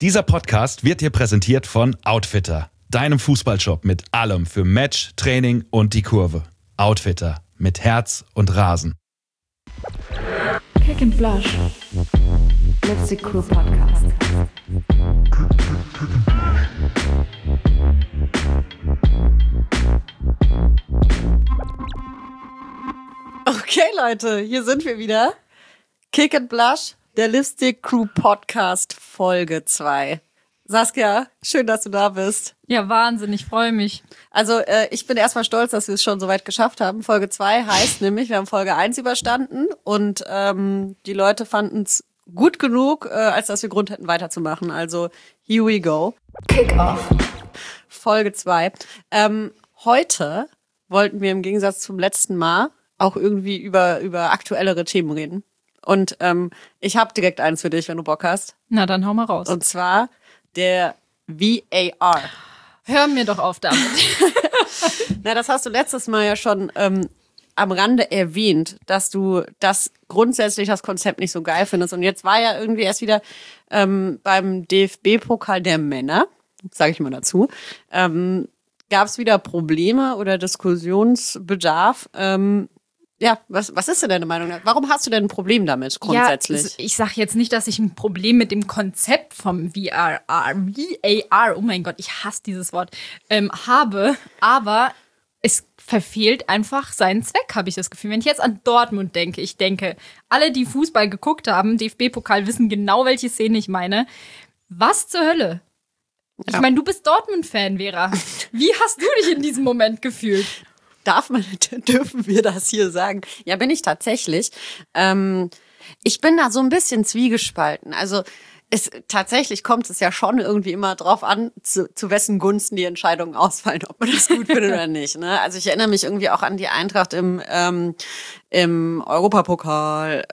Dieser Podcast wird dir präsentiert von Outfitter, deinem Fußballshop mit allem für Match, Training und die Kurve. Outfitter, mit Herz und Rasen. Kick and Flush. Lipstick Crew Podcast. Okay, Leute, hier sind wir wieder. Kick and Blush, der Lipstick Crew Podcast, Folge 2. Saskia, schön, dass du da bist. Ja, Wahnsinn, ich freue mich. Also, ich bin erstmal stolz, dass wir es schon so weit geschafft haben. Folge 2 heißt nämlich, wir haben Folge 1 überstanden und die Leute fanden es gut genug, als dass wir Grund hätten, weiterzumachen. Also, here we go. Kick off. Folge 2. Heute wollten wir im Gegensatz zum letzten Mal auch irgendwie über aktuellere Themen reden. Und ich habe direkt eins für dich, wenn du Bock hast. Na, dann hau mal raus. Und zwar der VAR. Hör mir doch auf damit. Na, das hast du letztes Mal ja schon am Rande erwähnt, dass du das grundsätzlich das Konzept nicht so geil findest. Und jetzt war ja irgendwie erst wieder beim DFB-Pokal der Männer, sage ich mal dazu, gab es wieder Probleme oder Diskussionsbedarf. Ja, was ist denn deine Meinung? Warum hast du denn ein Problem damit grundsätzlich? Ja, ich sage jetzt nicht, dass ich ein Problem mit dem Konzept vom VAR, oh mein Gott, ich hasse dieses Wort, habe, aber es verfehlt einfach seinen Zweck, habe ich das Gefühl. Wenn ich jetzt an Dortmund denke, ich denke, alle, die Fußball geguckt haben, DFB-Pokal, wissen genau, welche Szene ich meine. Was zur Hölle? Ja. Ich meine, du bist Dortmund-Fan, Vera. Wie hast du dich in diesem Moment gefühlt? Dürfen wir das hier sagen? Ja, bin ich tatsächlich. Ich bin da so ein bisschen zwiegespalten. Also tatsächlich kommt es ja schon irgendwie immer drauf an, zu wessen Gunsten die Entscheidungen ausfallen, ob man das gut findet oder nicht. Ne? Also ich erinnere mich irgendwie auch an die Eintracht im Europapokal,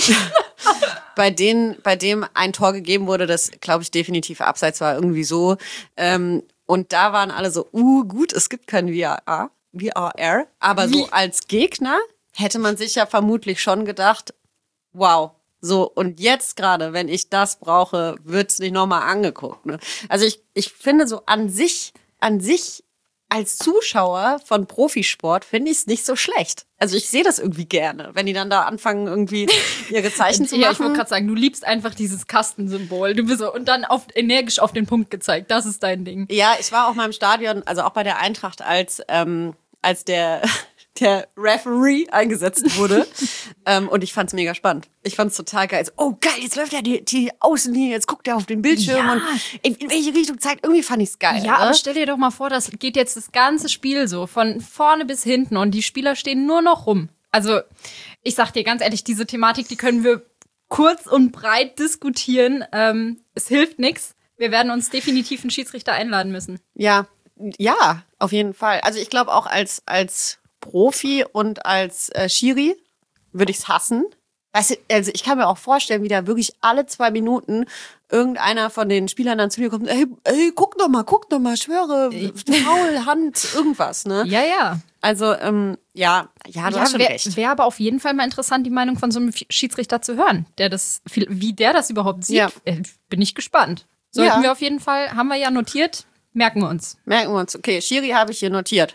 bei dem ein Tor gegeben wurde, das, glaube ich, definitiv abseits war, irgendwie so. Und da waren alle so, gut, es gibt kein VAR, aber so als Gegner hätte man sich ja vermutlich schon gedacht, wow, so, und jetzt gerade, wenn ich das brauche, wird's nicht nochmal angeguckt. Ne? Also ich finde so an sich als Zuschauer von Profisport finde ich es nicht so schlecht. Also ich sehe das irgendwie gerne, wenn die dann da anfangen, irgendwie ihre Zeichen zu machen. Ja, ich wollte gerade sagen, du liebst einfach dieses Kastensymbol. Du bist so, und dann energisch auf den Punkt gezeigt. Das ist dein Ding. Ja, ich war auch mal im Stadion, also auch bei der Eintracht, als der Referee eingesetzt wurde. Und ich fand's mega spannend. Ich fand's total geil. So, oh geil, jetzt läuft ja die Außenlinie, jetzt guckt er auf den Bildschirm und in welche Richtung zeigt. Irgendwie fand ich's geil. Ja, aber stell dir doch mal vor, das geht jetzt das ganze Spiel so, von vorne bis hinten und die Spieler stehen nur noch rum. Also, ich sag dir ganz ehrlich, diese Thematik, die können wir kurz und breit diskutieren. Es hilft nichts. Wir werden uns definitiv einen Schiedsrichter einladen müssen. Ja, auf jeden Fall. Also ich glaube auch als Profi und als Schiri würde ich's hassen. Weißt du, also ich kann mir auch vorstellen, wie da wirklich alle 2 Minuten irgendeiner von den Spielern dann zu dir kommt, ey, guck doch mal, schwöre, Foul, Hand, irgendwas, ne? Ja. Also, du hast schon recht. Wäre aber auf jeden Fall mal interessant, die Meinung von so einem Schiedsrichter zu hören, wie der das überhaupt sieht. Ja. Bin ich gespannt. Sollten wir auf jeden Fall, haben wir ja notiert, merken wir uns. Okay, Schiri habe ich hier notiert.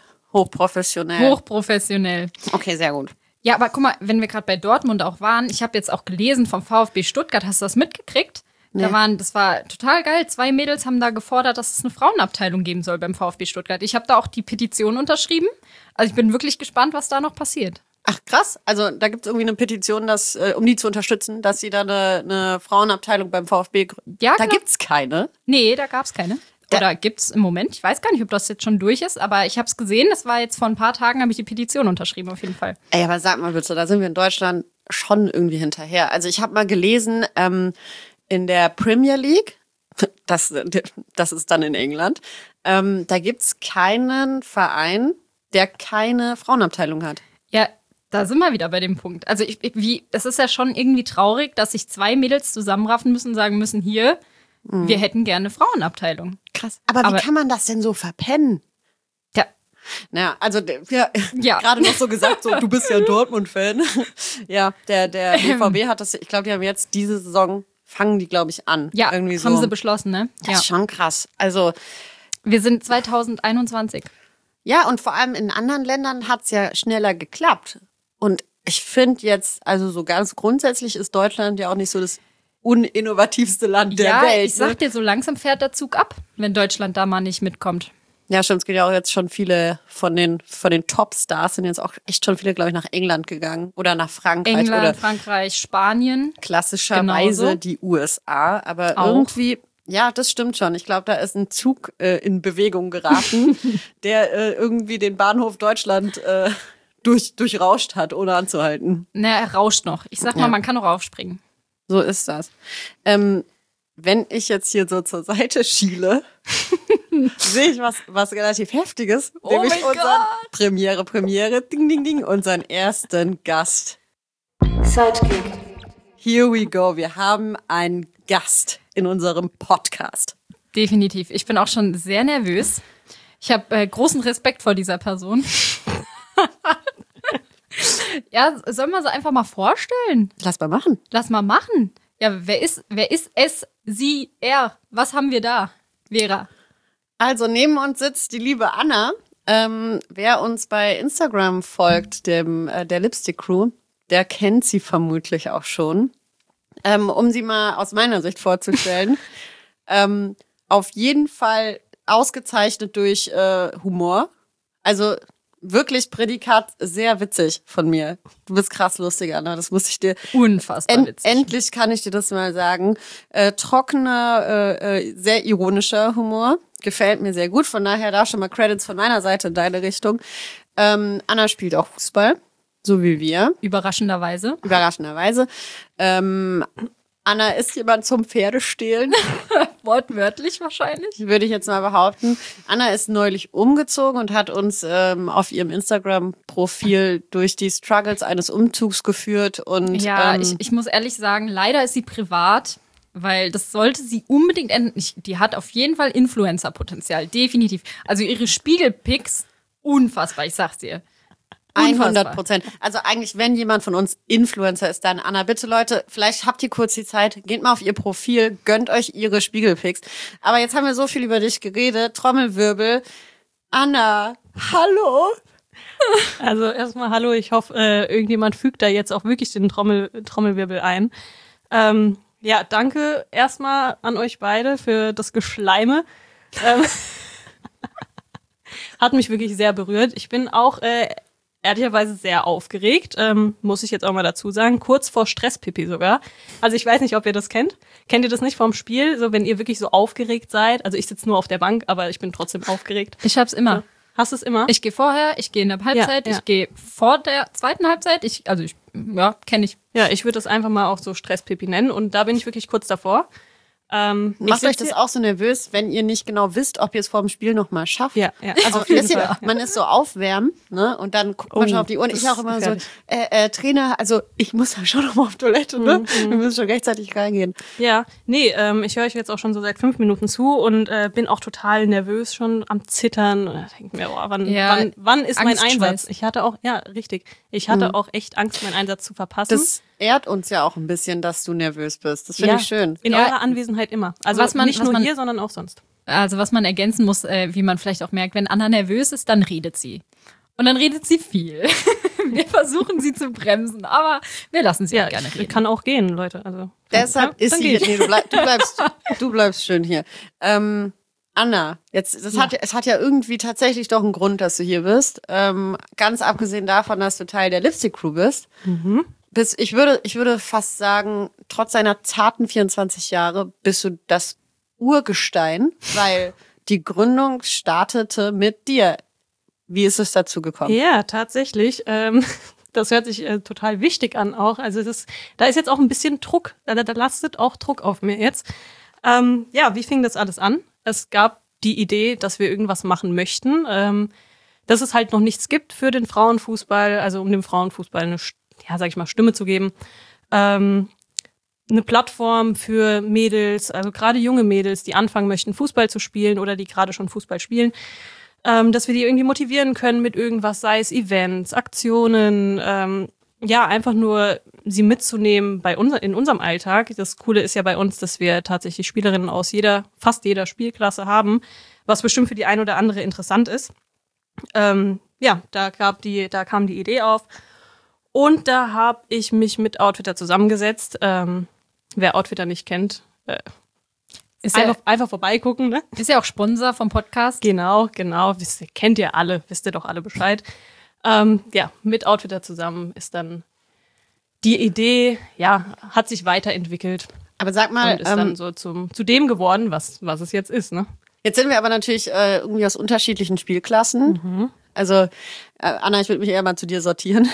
Hochprofessionell. Okay, sehr gut. Ja, aber guck mal, wenn wir gerade bei Dortmund auch waren, ich habe jetzt auch gelesen vom VfB Stuttgart, hast du das mitgekriegt? Nee. Das war total geil. 2 Mädels haben da gefordert, dass es eine Frauenabteilung geben soll beim VfB Stuttgart. Ich habe da auch die Petition unterschrieben. Also ich bin wirklich gespannt, was da noch passiert. Ach krass, also da gibt es irgendwie eine Petition, um die zu unterstützen, dass sie da eine Frauenabteilung beim VfB gründen. Ja, da gibt's keine. Nee, da gab's keine. Oder gibt's im Moment? Ich weiß gar nicht, ob das jetzt schon durch ist, aber ich habe es gesehen. Das war jetzt vor ein paar Tagen, habe ich die Petition unterschrieben, auf jeden Fall. Ey, aber sag mal bitte, da sind wir in Deutschland schon irgendwie hinterher. Also ich habe mal gelesen, in der Premier League, das ist dann in England, da gibt's keinen Verein, der keine Frauenabteilung hat. Ja, da sind wir wieder bei dem Punkt. Also es ist ja schon irgendwie traurig, dass sich 2 Mädels zusammenraffen müssen und sagen müssen, hier, wir hätten gerne Frauenabteilung. Krass. Aber wie kann man das denn so verpennen? Ja. Naja, also gerade noch so gesagt, so, du bist ja Dortmund-Fan. Ja, der BVB hat das, ich glaube, die haben jetzt diese Saison fangen die, glaube ich, an. Ja, irgendwie haben so. sie beschlossen, ne? Das ist schon krass. Also, Wir sind 2021. ja, und vor allem in anderen Ländern hat es ja schneller geklappt. Und ich finde jetzt, also so ganz grundsätzlich ist Deutschland ja auch nicht so das uninnovativste Land der Welt. Ich sag dir, so langsam fährt der Zug ab, wenn Deutschland da mal nicht mitkommt. Ja, stimmt, es geht ja auch jetzt schon viele von den Top-Stars sind jetzt auch echt schon viele, glaube ich, nach England gegangen oder nach Frankreich England, oder Frankreich, Spanien. klassischerweise genauso. die USA. Aber Auch. irgendwie, ja, das stimmt schon. Ich glaube, da ist ein Zug in Bewegung geraten, der irgendwie den Bahnhof Deutschland durchrauscht hat, ohne anzuhalten. Na, er rauscht noch. Ich sag mal, Ja. man kann noch aufspringen. So ist das. Wenn ich jetzt hier so zur Seite schiele, sehe ich was relativ Heftiges. Oh nämlich mein unseren Gott. Premiere, ding, ding, ding, unseren ersten Gast. Sidekick. Here we go. Wir haben einen Gast in unserem Podcast. Definitiv. Ich bin auch schon sehr nervös. Ich habe großen Respekt vor dieser Person. Ja, sollen wir sie einfach mal vorstellen? Lass mal machen. Lass mal machen. Ja, wer ist es, sie, er? Was haben wir da, Vera? Also neben uns sitzt die liebe Anna. Wer uns bei Instagram folgt, der Lipstick Crew, der kennt sie vermutlich auch schon. Um sie mal aus meiner Sicht vorzustellen. Auf jeden Fall ausgezeichnet durch Humor. Also wirklich Prädikat sehr witzig von mir. Du bist krass lustig, Anna. Das muss ich dir. Unfassbar witzig. Endlich kann ich dir das mal sagen. Trockener, sehr ironischer Humor. Gefällt mir sehr gut. Von daher da schon mal Credits von meiner Seite in deine Richtung. Anna spielt auch Fußball, so wie wir. Überraschenderweise. Überraschenderweise. Anna ist jemand zum Pferdestehlen, Wortwörtlich wahrscheinlich. würde ich jetzt mal behaupten. Anna ist neulich umgezogen und hat uns auf ihrem Instagram-Profil durch die Struggles eines Umzugs geführt. Und Ja, ich muss ehrlich sagen, leider ist sie privat, weil das sollte sie unbedingt ändern. Die hat auf jeden Fall Influencer-Potenzial, definitiv. Also ihre Spiegelpics, unfassbar, ich sag's dir. 100%. Also eigentlich, wenn jemand von uns Influencer ist, dann Anna, bitte Leute, vielleicht habt ihr kurz die Zeit, geht mal auf ihr Profil, gönnt euch ihre Spiegelpics. Aber jetzt haben wir so viel über dich geredet, Trommelwirbel. Anna, hallo. Also erstmal hallo, ich hoffe, irgendjemand fügt da jetzt auch wirklich den Trommelwirbel ein. Ja, danke erstmal an euch beide für das Geschleime. Hat mich wirklich sehr berührt. Ich bin auch ehrlicherweise sehr aufgeregt, muss ich jetzt auch mal dazu sagen. Kurz vor Stresspipi sogar. Also ich weiß nicht, ob ihr das kennt. Kennt ihr das nicht vom Spiel? So, wenn ihr wirklich so aufgeregt seid. Also ich sitze nur auf der Bank, aber ich bin trotzdem aufgeregt. Ich hab's immer. Hast du es immer? Ich gehe vorher, ich gehe in der Halbzeit, Ja, ja. ich gehe vor der zweiten Halbzeit. Kenne ich. Ja, ich würde das einfach mal auch so Stresspipi nennen. Und da bin ich wirklich kurz davor. Macht euch das auch so nervös, wenn ihr nicht genau wisst, ob ihr es vor dem Spiel noch mal schafft? Ja, ja. Also auf jeden wisst ihr, Fall. man ist so aufwärmen, ne? Und dann guckt man schon auf die Uhr. Und ich auch immer so, Trainer, also ich muss ja schon noch mal auf Toilette, ne? Wir müssen schon rechtzeitig reingehen. Ja, nee, ich höre euch jetzt auch schon so seit 5 Minuten zu und bin auch total nervös schon am Zittern. Und denke mir, oh, wann ist mein Angstschweiß. Einsatz? Ich hatte auch, ja, richtig. Ich hatte auch echt Angst, meinen Einsatz zu verpassen. Das ehrt uns ja auch ein bisschen, dass du nervös bist. Das finde ich schön. In Ja. eurer Anwesenheit immer. Also nicht nur hier, sondern auch sonst. Also was man ergänzen muss, wie man vielleicht auch merkt, wenn Anna nervös ist, dann redet sie. Und dann redet sie viel. Wir versuchen sie zu bremsen, aber wir lassen sie auch gerne reden. Kann auch gehen, Leute. Also, Deshalb ist dann sie geh hier. ich. Nee, du bleibst schön hier. Anna, es hat ja irgendwie tatsächlich doch einen Grund, dass du hier bist. Ganz abgesehen davon, dass du Teil der Lipstick Crew bist. Ich würde fast sagen, trotz deiner zarten 24 Jahre bist du das Urgestein, weil die Gründung startete mit dir. Wie ist es dazu gekommen? Ja, tatsächlich. Das hört sich total wichtig an auch. Also da ist jetzt auch ein bisschen Druck. Da lastet auch Druck auf mir jetzt. Ja, wie fing das alles an? Es gab die Idee, dass wir irgendwas machen möchten. Dass es halt noch nichts gibt für den Frauenfußball, also um dem Frauenfußball eine, sag ich mal, Stimme zu geben. Eine Plattform für Mädels, also gerade junge Mädels, die anfangen möchten, Fußball zu spielen oder die gerade schon Fußball spielen, dass wir die irgendwie motivieren können mit irgendwas, sei es Events, Aktionen, ja, einfach nur sie mitzunehmen in unserem Alltag. Das Coole ist ja bei uns, dass wir tatsächlich Spielerinnen aus fast jeder Spielklasse haben, was bestimmt für die ein oder andere interessant ist. Ja, da kam die Idee auf. Und da habe ich mich mit Outfitter zusammengesetzt. Wer Outfitter nicht kennt, einfach vorbeigucken, ne? Ist ja auch Sponsor vom Podcast. Genau. Kennt ihr alle, wisst ihr doch alle Bescheid. Ja, mit Outfitter zusammen ist dann die Idee, ja, hat sich weiterentwickelt. Aber sag mal, und ist dann so zu dem geworden, was es jetzt ist, ne? jetzt sind wir aber natürlich irgendwie aus unterschiedlichen Spielklassen. Also, Anna, ich würde mich eher mal zu dir sortieren.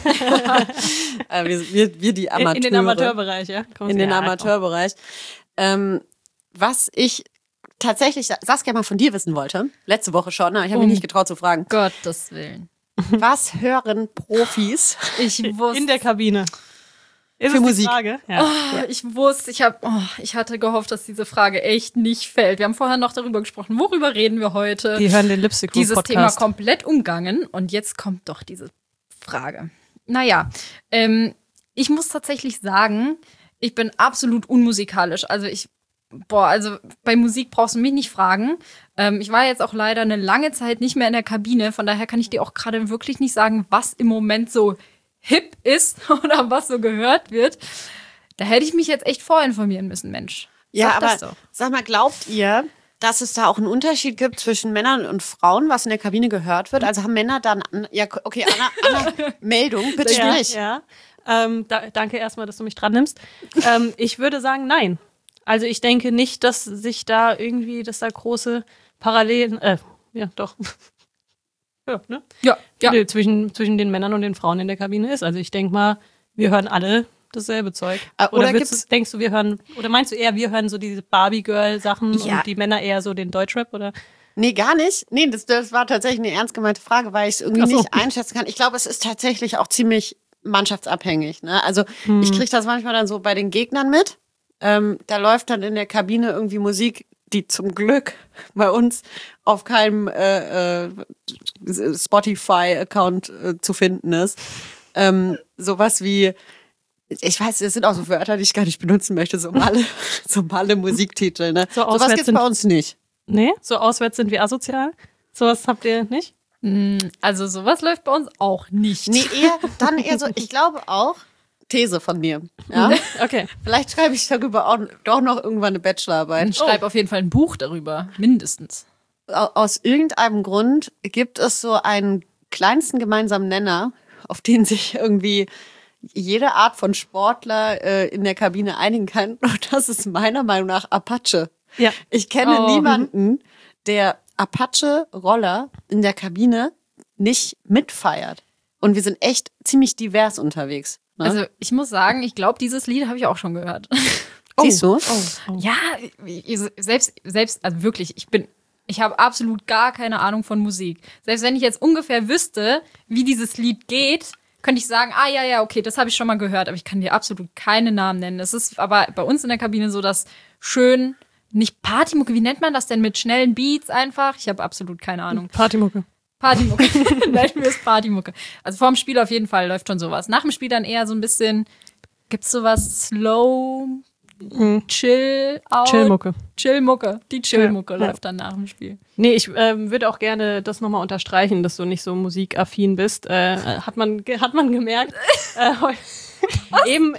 wir die Amateure. In den Amateurbereich, ja? In den Amateurbereich. Was ich tatsächlich, Saskia, mal von dir wissen wollte, letzte Woche schon, aber ich habe mich nicht getraut zu fragen. Gottes Willen. Was hören Profis Ich wusste. In der Kabine. Ist für es die Musik? Frage? Ja. Ich wusste, ich hatte gehofft, dass diese Frage echt nicht fällt. Wir haben vorher noch darüber gesprochen, worüber reden wir heute. Die hören den Lipstick Dieses Thema Podcast. komplett umgangen und jetzt kommt doch diese Frage. Naja, ich muss tatsächlich sagen, ich bin absolut unmusikalisch. Also bei Musik brauchst du mich nicht fragen. Ich war jetzt auch leider eine lange Zeit nicht mehr in der Kabine, von daher kann ich dir auch gerade wirklich nicht sagen, was im Moment so hip ist oder was so gehört wird. Da hätte ich mich jetzt echt vorinformieren müssen, Mensch. Ja, Sag das aber doch. sag mal, glaubt ihr, dass es da auch einen Unterschied gibt zwischen Männern und Frauen, was in der Kabine gehört wird? Also haben Männer dann, ja, okay, Anna Meldung, bitte sprich. Ja. Danke erstmal, dass du mich dran nimmst. Ich würde sagen, nein. Also ich denke nicht, dass da große Parallelen, ja, doch. Ja, ne? Ja. Zwischen den Männern und den Frauen in der Kabine ist. Also ich denke mal, wir hören alle dasselbe Zeug. Oder denkst du, oder meinst du eher, wir hören so diese Barbie-Girl-Sachen Ja. und die Männer eher so den Deutschrap, oder? Nee, gar nicht. Nee, das war tatsächlich eine ernst gemeinte Frage, weil ich es irgendwie Ach so. nicht einschätzen kann. Ich glaube, es ist tatsächlich auch ziemlich mannschaftsabhängig. Ne? Also ich kriege das manchmal dann so bei den Gegnern mit. Da läuft dann in der Kabine irgendwie Musik, die zum Glück bei uns auf keinem Spotify-Account zu finden ist. Sowas wie, ich weiß, das sind auch so Wörter, die ich gar nicht benutzen möchte, so Malle Musiktitel. Ne? So Sowas auswärts gibt's bei uns nicht. Nee? So auswärts sind wir asozial? Sowas habt ihr nicht? Also sowas läuft bei uns auch nicht. Nee, eher so, ich glaube auch, These von mir. Ja? Okay. Vielleicht schreibe ich darüber auch doch noch irgendwann eine Bachelorarbeit. Schreib auf jeden Fall ein Buch darüber, mindestens. Aus irgendeinem Grund gibt es so einen kleinsten gemeinsamen Nenner, auf den sich irgendwie jede Art von Sportler in der Kabine einigen kann. Und das ist meiner Meinung nach Apache. Ja. Ich kenne niemanden, der Apache-Roller in der Kabine nicht mitfeiert. Und wir sind echt ziemlich divers unterwegs. Ne? Also ich muss sagen, ich glaube, dieses Lied habe ich auch schon gehört. Siehst du? Ja, selbst, also wirklich, ich habe absolut gar keine Ahnung von Musik. Selbst wenn ich jetzt ungefähr wüsste, wie dieses Lied geht, könnte ich sagen, ja, okay, das habe ich schon mal gehört, aber ich kann dir absolut keine Namen nennen. Es ist aber bei uns in der Kabine so, dass schön, nicht Partymucke, wie nennt man das denn, mit schnellen Beats einfach? Ich habe absolut keine Ahnung. Partymucke. Nein, mir ist Partymucke. Also vorm Spiel auf jeden Fall läuft schon sowas. Nach dem Spiel dann eher so ein bisschen, gibt's sowas Slow, Chill-Out? Chillmucke. Chillmucke. Die Chillmucke Ja. läuft dann nach dem Spiel. Nee, ich würde auch gerne das nochmal unterstreichen, dass du nicht so musikaffin bist. Hat man gemerkt. Eben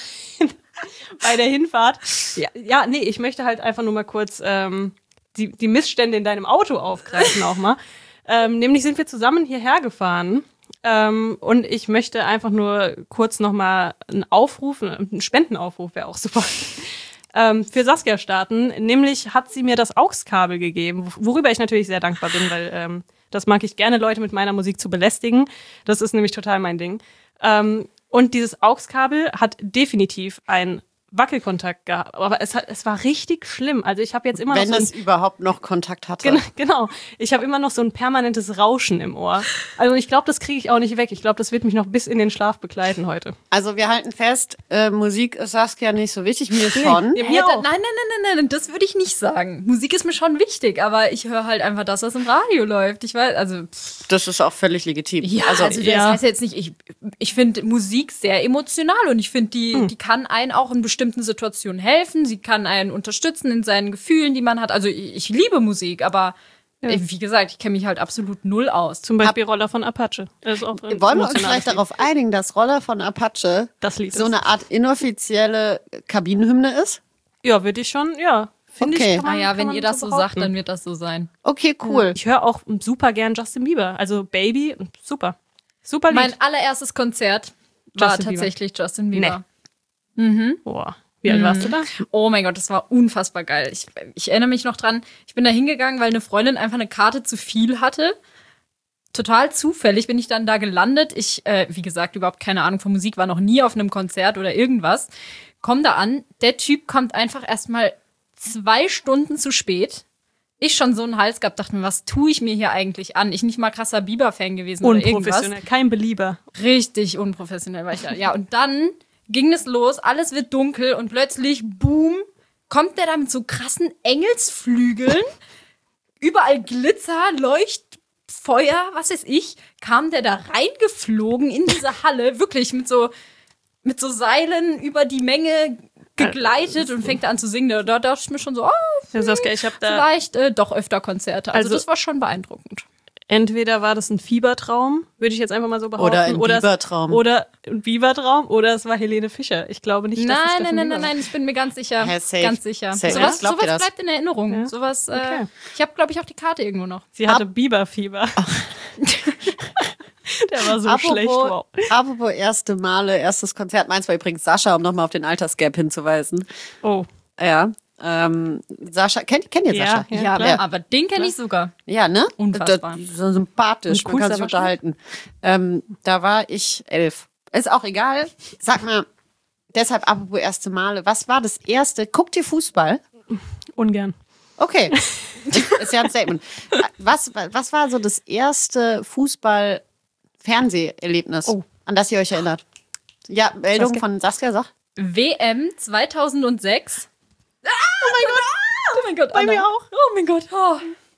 bei der Hinfahrt. Ja, nee, ich möchte halt einfach nur mal kurz die Missstände in deinem Auto aufgreifen auch mal. Nämlich sind wir zusammen hierher gefahren. Und ich möchte einfach nur kurz nochmal einen Spendenaufruf wäre auch super, für Saskia starten. Nämlich hat sie mir das AUX-Kabel gegeben, worüber ich natürlich sehr dankbar bin, weil das mag ich gerne, Leute mit meiner Musik zu belästigen. Das ist nämlich total mein Ding. Und dieses AUX-Kabel hat definitiv ein Wackelkontakt gehabt. Aber es war richtig schlimm. Also ich habe jetzt immer Wenn noch so es überhaupt noch Kontakt hatte. Genau. Ich habe immer noch so ein permanentes Rauschen im Ohr. Also ich glaube, das kriege ich auch nicht weg. Ich glaube, das wird mich noch bis in den Schlaf begleiten heute. Also wir halten fest, Musik ist Saskia nicht so wichtig, mir schon. Ja, mir auch. Nein, das würde ich nicht sagen. Musik ist mir schon wichtig, aber ich höre halt einfach das, was im Radio läuft. Ich weiß, also Das ist auch völlig legitim. ja, also das heißt jetzt nicht, ich finde Musik sehr emotional und ich finde, die kann einen auch in bestimmten Situationen helfen, sie kann einen unterstützen in seinen Gefühlen, die man hat. Also ich liebe Musik, aber wie gesagt, ich kenne mich halt absolut null aus. Zum Beispiel Roller von Apache. Das ist auch ein Wollen wir uns emotionales vielleicht Lied. darauf einigen, dass Roller von Apache Das Lied so ist. eine Art inoffizielle Kabinenhymne ist? Ja, würde ich schon, ja. Finde Okay. ich. Kann man, Naja, kann wenn man ihr das so sagt, behaupten. dann wird das so sein. Okay, cool. Ich höre auch super gern Justin Bieber. Also Baby, super. Super Lied. Mein allererstes Konzert war Justin Bieber. tatsächlich Justin Bieber. Boah. Wie alt warst du da? Oh mein Gott, das war unfassbar geil. Ich erinnere mich noch dran, ich bin da hingegangen, weil eine Freundin einfach eine Karte zu viel hatte. Total zufällig bin ich dann da gelandet. Ich, wie gesagt, überhaupt keine Ahnung von Musik, war noch nie auf einem Konzert oder irgendwas. Komm da an, der Typ kommt einfach erstmal 2 Stunden zu spät. Ich schon so einen Hals gehabt, dachte mir, was tue ich mir hier eigentlich an? Ich nicht mal krasser Bieber-Fan gewesen oder irgendwas. Unprofessionell, kein Belieber. Richtig unprofessionell war ich da. Ja, und dann ging es los, alles wird dunkel und plötzlich, boom, kommt der da mit so krassen Engelsflügeln, überall Glitzer, Leuchtfeuer, was weiß ich, kam der da reingeflogen in diese Halle, wirklich mit so Seilen über die Menge gegleitet und fängt an zu singen. Da dachte ich mir schon so, Ja, Saskia, ich habe da vielleicht doch öfter Konzerte. Also das war schon beeindruckend. entweder war das ein Fiebertraum, würde ich jetzt einfach mal so behaupten. Oder ein Bibertraum. Oder ein Bibertraum, oder es war Helene Fischer. Ich glaube nicht, dass es Justin Bieber war. Nein, ich bin mir ganz sicher. Hä, safe. Ganz sicher. Safe. Sowas Glaubt ihr das? bleibt in Erinnerung. Ja. Sowas, Okay. ich habe, glaube ich, auch die Karte irgendwo noch. Sie hatte Biberfieber. Der war so schlecht, wow. Apropos erste Male, erstes Konzert. Meins war übrigens Sascha, um nochmal auf den Altersgap hinzuweisen. Oh, Ja. Sascha, kennt ihr Ja, Sascha? ja, Ja, klar. aber den kenne ich sogar. Ja, ne? Unfassbar. So sympathisch, Und man kann coolster sich unterhalten. Da war ich 11. Ist auch egal. Sag mal, deshalb apropos erste Male. Was war das erste? Guckt ihr Fußball? ungern. Okay. Ist ja ein Statement. Was war so das erste Fußball-Fernseh-Erlebnis, an das ihr euch erinnert? Ja, Meldung Saskia? von Saskia, sag. WM 2006. Oh mein Gott, Bei Anna. mir auch. Oh mein Gott. Oh.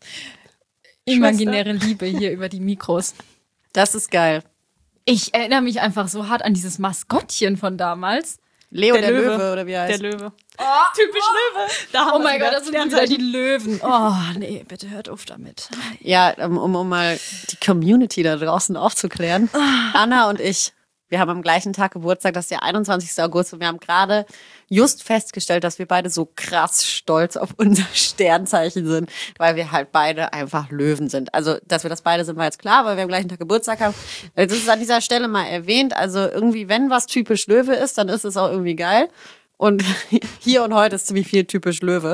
Imaginäre Liebe hier über die Mikros. Das ist geil. Ich erinnere mich einfach so hart an dieses Maskottchen von damals. Leo Der der Löwe. Löwe, oder wie er Der heißt. Löwe. Typisch Löwe. Da haben Oh wir mein wieder. Gott, das sind wieder die Löwen. Oh, nee, bitte hört auf damit. Ja, um mal die Community da draußen aufzuklären. Anna und ich, wir haben am gleichen Tag Geburtstag, das ist der 21. August und wir haben gerade just festgestellt, dass wir beide so krass stolz auf unser Sternzeichen sind, weil wir halt beide einfach Löwen sind. Also, dass wir das beide sind, war jetzt klar, weil wir am gleichen Tag Geburtstag haben. Das ist an dieser Stelle mal erwähnt. Also irgendwie, wenn was typisch Löwe ist, dann ist es auch irgendwie geil. Und hier und heute ist ziemlich viel typisch Löwe.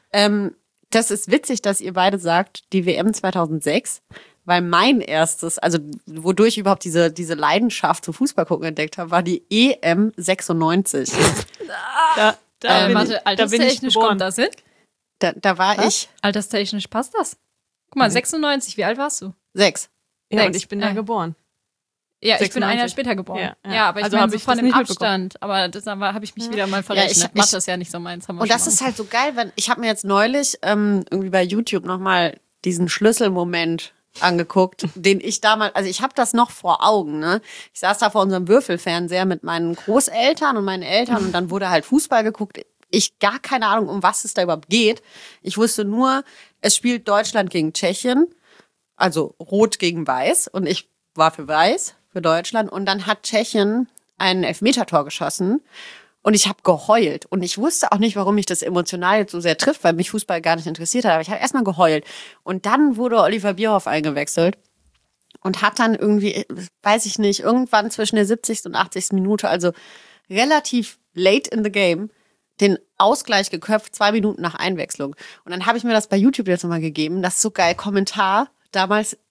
Das ist witzig, dass ihr beide sagt, die WM 2006, weil mein erstes, also wodurch ich überhaupt diese Leidenschaft zum Fußball gucken entdeckt habe, war die EM 96. Da bin Warte, ich, da bin ich alterstechnisch geboren. kommt das hin? Da war ich Alterstechnisch passt das. Guck mal, 96, wie alt warst du? 6. Ja, und Sechs. ich bin ja geboren. Ja, ich bin ein Jahr 96. später geboren. Ja, ja. Ja, aber ich Also meine hab so ich von das dem nicht mitbekommen. Abstand. Aber das habe ich mich wieder mal verrechnet. ich- Mathe ist ja nicht so meins. Haben wir Und schon das mal. ist halt so geil, wenn ich habe mir jetzt neulich irgendwie bei YouTube nochmal diesen Schlüsselmoment angeguckt, den ich damals, also ich habe das noch vor Augen, ne? Ich saß da vor unserem Würfelfernseher mit meinen Großeltern und meinen Eltern und dann wurde halt Fußball geguckt. Ich gar keine Ahnung, um was es da überhaupt geht. Ich wusste nur, es spielt Deutschland gegen Tschechien, also Rot gegen Weiß und ich war für Weiß, für Deutschland und dann hat Tschechien ein Elfmetertor geschossen. Und ich habe geheult. Und ich wusste auch nicht, warum mich das emotional jetzt so sehr trifft, weil mich Fußball gar nicht interessiert hat. Aber ich habe erstmal geheult. Und dann wurde Oliver Bierhoff eingewechselt und hat dann irgendwie, weiß ich nicht, irgendwann zwischen der 70. und 80. Minute, also relativ late in the game, den Ausgleich geköpft, 2 Minuten nach Einwechslung. Und dann habe ich mir das bei YouTube jetzt nochmal gegeben. Das ist so geil. Kommentar damals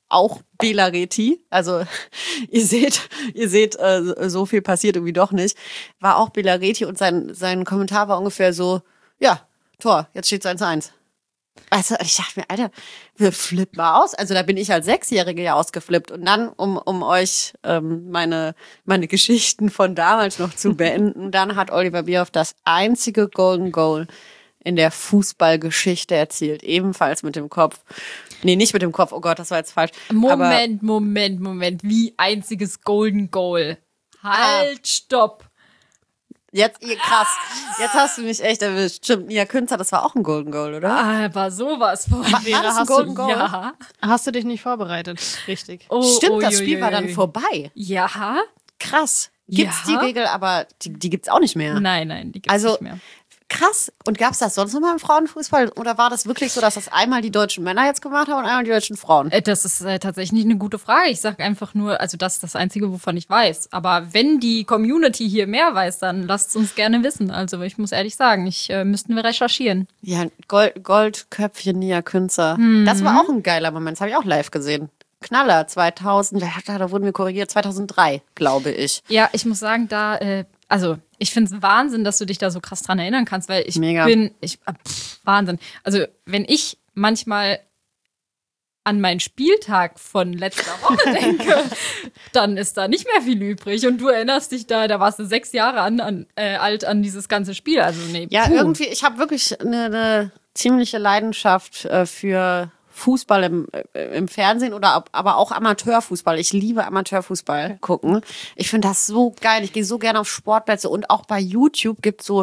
auch Bela Reti, also ihr seht, so viel passiert irgendwie doch nicht, war auch Bela Reti und sein Kommentar war ungefähr so, ja, Tor, jetzt steht's 1-1. Also ich dachte mir, Alter, wir flippen mal aus. Also da bin ich als Sechsjährige ja ausgeflippt. Und dann, um euch meine Geschichten von damals noch zu beenden, dann hat Oliver Bierhoff das einzige Golden Goal in der Fußballgeschichte erzielt. Ebenfalls mit dem Kopf. Nee, nicht mit dem Kopf. Oh Gott, das war jetzt falsch. Moment. Wie einziges Golden Goal. Halt, stopp. Jetzt, krass. Jetzt hast du mich echt erwischt. Stimmt, Nia Künzer, das war auch ein Golden Goal, oder? Aber sowas von. War das ein Golden Goal? Ja. Hast du dich nicht vorbereitet? Richtig. Stimmt, das Spiel war dann vorbei. Ja. Krass. Gibt's Ja. die Regel, aber die gibt's auch nicht mehr. Nein, die gibt's Also, nicht mehr. krass. Und gab's das sonst noch mal im Frauenfußball? Oder war das wirklich so, dass das einmal die deutschen Männer jetzt gemacht haben und einmal die deutschen Frauen? Das ist tatsächlich eine gute Frage. Ich sage einfach nur, also das ist das Einzige, wovon ich weiß. Aber wenn die Community hier mehr weiß, dann lasst es uns gerne wissen. Also ich muss ehrlich sagen, müssten wir recherchieren. Ja, Goldköpfchen Nia Künzer. Das war auch ein geiler Moment. Das habe ich auch live gesehen. Knaller, 2000, da wurden wir korrigiert, 2003, glaube ich. Ja, ich muss sagen, also ich finde es Wahnsinn, dass du dich da so krass dran erinnern kannst, weil Mega. Wahnsinn. Also wenn ich manchmal an meinen Spieltag von letzter Woche denke, dann ist da nicht mehr viel übrig. Und du erinnerst dich da warst du 6 Jahre alt an dieses ganze Spiel. Also nee, Ja, puh. irgendwie, ich habe wirklich eine ziemliche Leidenschaft für Fußball im Fernsehen aber auch Amateurfußball. Ich liebe Amateurfußball gucken. Ich finde das so geil. Ich gehe so gerne auf Sportplätze und auch bei YouTube gibt's so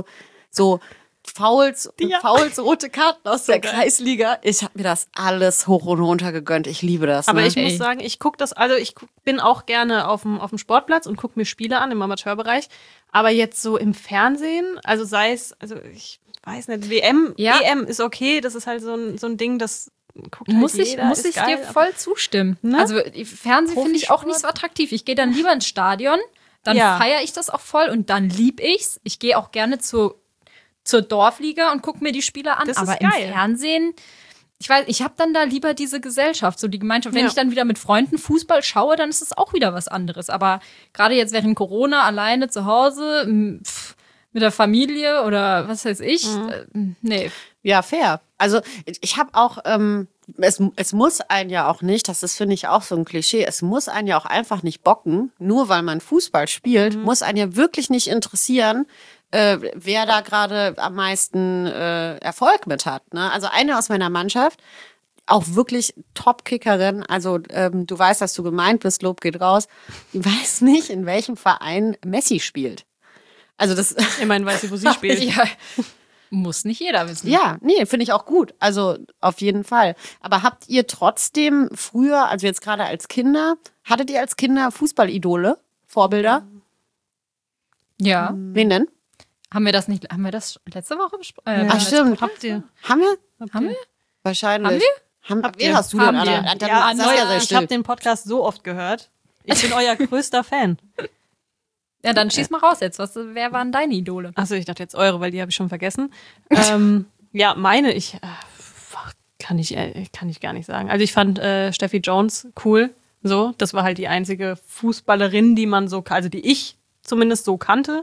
Fouls, rote Karten aus der Kreisliga. Ich habe mir das alles hoch und runter gegönnt. Ich liebe das. Aber ne? ich muss sagen, ich gucke das, also bin auch gerne auf dem Sportplatz und gucke mir Spiele an im Amateurbereich. Aber jetzt so im Fernsehen, also sei es, also ich weiß nicht, WM, Ja. EM ist okay, das ist halt so ein Ding, das guckt halt Muss ich jeder, ist geil, dir voll zustimmen. Ne? Also Fernsehen finde ich auch nicht so attraktiv. Ich gehe dann lieber ins Stadion, dann Ja. feiere ich das auch voll und dann lieb ich's. Ich gehe auch gerne zur Dorfliga und gucke mir die Spiele an. Das ist aber geil. im Fernsehen, ich habe dann da lieber diese Gesellschaft, so die Gemeinschaft. Wenn Ja. ich dann wieder mit Freunden Fußball schaue, dann ist es auch wieder was anderes. Aber gerade jetzt während Corona alleine zu Hause, mit der Familie oder was weiß ich, nee. Ja, fair. Also ich habe auch, es muss einen ja auch nicht, das ist, finde ich, auch so ein Klischee, es muss einen ja auch einfach nicht bocken, nur weil man Fußball spielt, muss einen ja wirklich nicht interessieren, wer da gerade am meisten Erfolg mit hat. Ne? Also eine aus meiner Mannschaft, auch wirklich Top-Kickerin, also du weißt, dass du gemeint bist, Lob geht raus, ich weiß nicht, in welchem Verein Messi spielt. Also das... Immerhin weiß sie, wo sie spielt. Ja, muss nicht jeder wissen. Ja, nee, finde ich auch gut. Also auf jeden Fall. Aber habt ihr trotzdem früher, also jetzt gerade als Kinder, hattet ihr als Kinder Fußballidole, Vorbilder? Ja. Wen denn? Haben wir das letzte Woche besprochen? Ach stimmt. Habt ihr? Haben wir? Haben wir? Wahrscheinlich. Habt ihr? Wen hast du Haben denn? wir. Anna? Dann Ja, sag ja sehr ich still. habe den Podcast so oft gehört. Ich bin euer größter Fan. Ja, dann schieß mal raus jetzt. Wer waren deine Idole? Achso, ich dachte jetzt eure, weil die habe ich schon vergessen. Ja, meine, kann ich gar nicht sagen. Also ich fand Steffi Jones cool. So, das war halt die einzige Fußballerin, die man so, also die ich zumindest so kannte.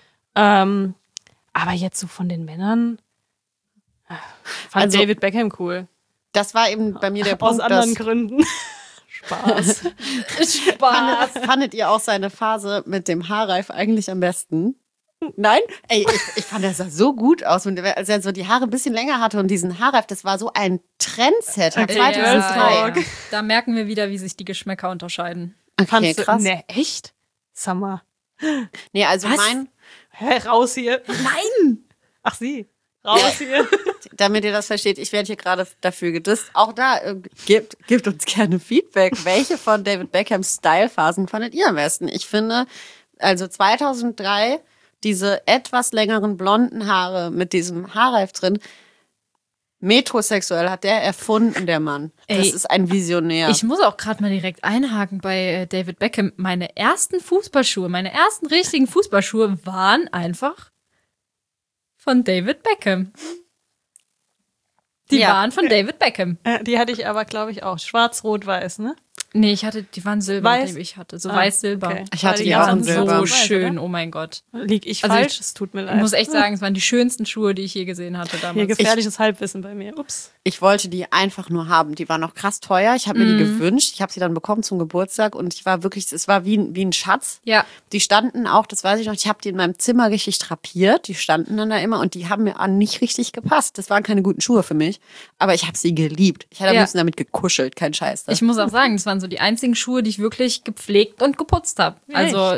Aber jetzt so von den Männern fand Also- David Beckham cool. Das war eben bei mir der Aus Punkt, anderen dass Gründen. Spaß. fandet ihr auch seine Phase mit dem Haarreif eigentlich am besten? Nein? Ey, ich fand, er sah so gut aus, als er so die Haare ein bisschen länger hatte und diesen Haarreif, das war so ein Trendsetter. 2003. Ja, da merken wir wieder, wie sich die Geschmäcker unterscheiden. Okay, Fandst du, krass. ne, echt? Sag mal. Nee, also Was? mein... Hä, raus hier. Nein! Ach, sie. Raus hier. Damit ihr das versteht, ich werde hier gerade dafür gedisst. Auch da, gebt uns gerne Feedback. Welche von David Beckhams Stylephasen fandet ihr am besten? Ich finde, also 2003, diese etwas längeren blonden Haare mit diesem Haarreif drin, metrosexuell hat der erfunden, der Mann. Das Ey, ist ein Visionär. Ich muss auch gerade mal direkt einhaken bei David Beckham. Meine ersten richtigen Fußballschuhe waren einfach von David Beckham. Die Ja. waren von David Beckham. Die hatte ich aber, glaube ich, auch. Schwarz-Rot-Weiß, ne? Nee, die waren silber, Weiß? die ich hatte. So weiß-silber. Okay. Ich hatte Die die waren auch in so Silber. So weiß, schön, oder? oh mein Gott. Lieg ich Also falsch? ich- Es tut mir leid. Ich muss echt sagen, es waren die schönsten Schuhe, die ich je gesehen hatte Hier damals. gefährliches Halbwissen bei mir. Ups. Ich wollte die einfach nur haben. Die waren noch krass teuer. Ich habe mir die gewünscht. Ich habe sie dann bekommen zum Geburtstag und ich war wirklich, es war wie ein Schatz. Ja. Die standen auch, das weiß ich noch, ich habe die in meinem Zimmer richtig drapiert. Die standen dann da immer und die haben mir auch nicht richtig gepasst. Das waren keine guten Schuhe für mich, aber ich habe sie geliebt. Ich hätte am Ja. liebsten damit gekuschelt, kein Scheiß. Ich muss auch sagen, das waren so die einzigen Schuhe, die ich wirklich gepflegt und geputzt habe. Also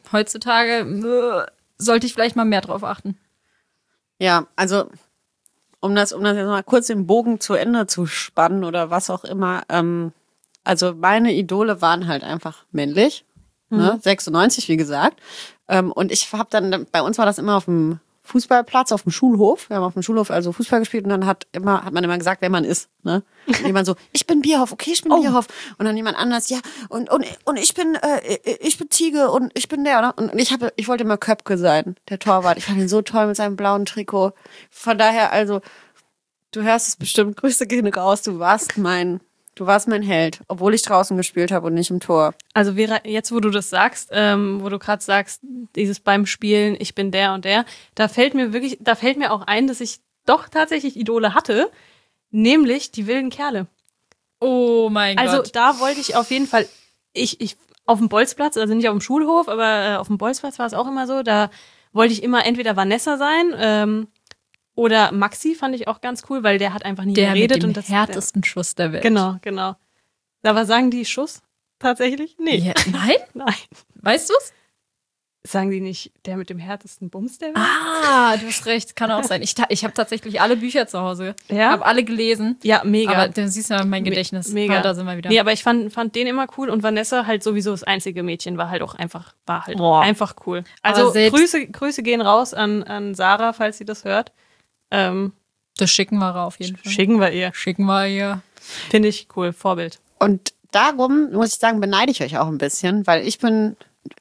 heutzutage sollte ich vielleicht mal mehr drauf achten. Ja, also um das jetzt mal kurz den Bogen zu Ende zu spannen oder was auch immer. Also meine Idole waren halt einfach männlich, ne? 96 wie gesagt. Und ich habe dann, bei uns war das immer auf dem Fußballplatz, auf dem Schulhof. Wir haben auf dem Schulhof also Fußball gespielt und dann hat man immer gesagt, wer man ist. Ne? Und jemand so, ich bin Bierhoff, okay, ich bin Bierhoff. Und dann jemand anders, ja, und ich bin Ziege und ich bin der. Oder? Und ich wollte immer Köpke sein, der Torwart. Ich fand ihn so toll mit seinem blauen Trikot. Von daher, also, du hörst es bestimmt, Grüße gehen raus, du warst mein Held, obwohl ich draußen gespielt habe und nicht im Tor. Also Vera, jetzt wo du das sagst, wo du gerade sagst, dieses beim Spielen, ich bin der und der, da fällt mir auch ein, dass ich doch tatsächlich Idole hatte, nämlich die wilden Kerle. Oh mein Also Gott. da wollte ich auf jeden Fall, ich auf dem Bolzplatz, also nicht auf dem Schulhof, aber auf dem Bolzplatz war es auch immer so, da wollte ich immer entweder Vanessa sein, oder Maxi fand ich auch ganz cool, weil der hat einfach nie Der geredet mit dem und das härtesten Schuss der Welt. Genau. Aber sagen die Schuss tatsächlich? Nee. Ja, nein? Nein. Weißt du's? Sagen die nicht, der mit dem härtesten Bums der Welt? Ah, du hast recht, kann auch sein. Ich habe tatsächlich alle Bücher zu Hause. Ja? Habe alle gelesen. Ja, mega. Aber du siehst ja mein Gedächtnis. Mega. Da sind wir wieder. Nee, aber ich fand den immer cool und Vanessa halt sowieso das einzige Mädchen, war halt Boah. einfach cool. Aber Also selbst- Grüße gehen raus an Sarah, falls sie das hört. Das schicken wir auf jeden Fall. Schicken wir ihr. Schicken wir ihr. Finde ich cool, Vorbild. Und darum, muss ich sagen, beneide ich euch auch ein bisschen, weil ich bin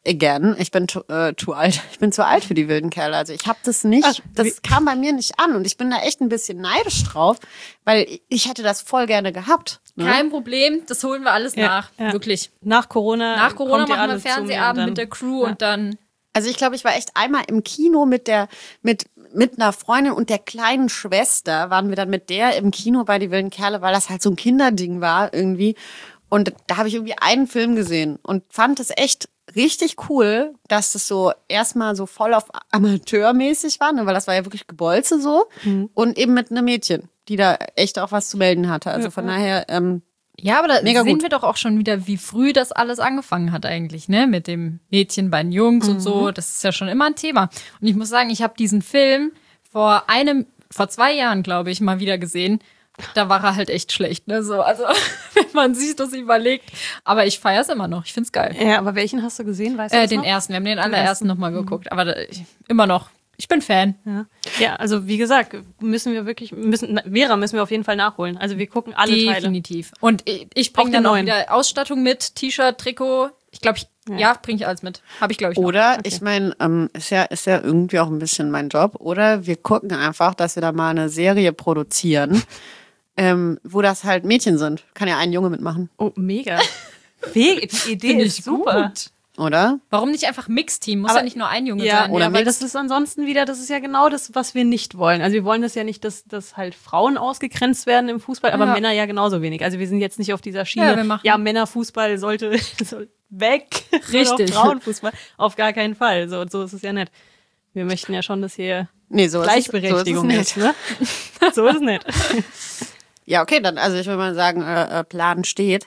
zu alt. Ich bin zu alt für die wilden Kerle. Also ich habe das nicht, Ach, das kam bei mir nicht an und ich bin da echt ein bisschen neidisch drauf, weil ich hätte das voll gerne gehabt. Ne? Kein Problem, das holen wir alles Ja, nach. ja. Wirklich. Nach Corona Nach Corona kommt ihr machen wir alle zu mir Fernsehabend und mit der Crew ja. und dann. Also ich glaube, ich war echt einmal im Kino mit einer Freundin und der kleinen Schwester, waren wir dann mit der im Kino bei Die wilden Kerle, weil das halt so ein Kinderding war irgendwie. Und da habe ich irgendwie einen Film gesehen und fand es echt richtig cool, dass das so erstmal so voll auf amateurmäßig war, ne, weil das war ja wirklich Gebolze so. Und eben mit einem Mädchen, die da echt auch was zu melden hatte. Also von daher, Ja, aber da Mega sehen gut. wir doch auch schon wieder, wie früh das alles angefangen hat eigentlich, ne? Mit dem Mädchen bei den Jungs und so. Das ist ja schon immer ein Thema. Und ich muss sagen, ich habe diesen Film vor 2 Jahren, glaube ich, mal wieder gesehen. Da war er halt echt schlecht, ne? So, also, wenn man sich das überlegt. Aber ich feiere es immer noch. Ich find's geil. Ja, aber welchen hast du gesehen? Weißt du das Den noch? ersten. Wir haben den allerersten nochmal geguckt. Aber immer noch. Ich bin Fan. Ja, also wie gesagt, müssen wir auf jeden Fall nachholen. Also wir gucken alle Teile. Definitiv. Und ich Auch bringe den dann auch neuen. wieder Ausstattung mit, T-Shirt, Trikot. Ich glaube, bringe ich alles mit. Habe ich, glaube ich, noch. oder ich meine, ist ja irgendwie auch ein bisschen mein Job. Oder wir gucken einfach, dass wir da mal eine Serie produzieren, wo das halt Mädchen sind. Kann ja ein Junge mitmachen, Oh, mega. Die Idee Finde ist ich super. gut. oder? Warum nicht einfach Mixteam? Muss Aber- ja nicht nur ein Junge Ja, sein. oder ja, weil mixed. das ist ansonsten wieder, das ist ja genau das, was wir nicht wollen. Also wir wollen das ja nicht, dass halt Frauen ausgegrenzt werden im Fußball, aber Ja. Männer ja genauso wenig. Also wir sind jetzt nicht auf dieser Ja, Schiene, wir machen- Männerfußball soll weg. Nur noch Richtig. Frauenfußball. Auf gar keinen Fall. So ist es ja nicht. Wir möchten ja schon, dass hier Nee, so Gleichberechtigung ist, ist. Ne? So ist es nicht. Ja, okay, dann, also ich würde mal sagen, Plan steht.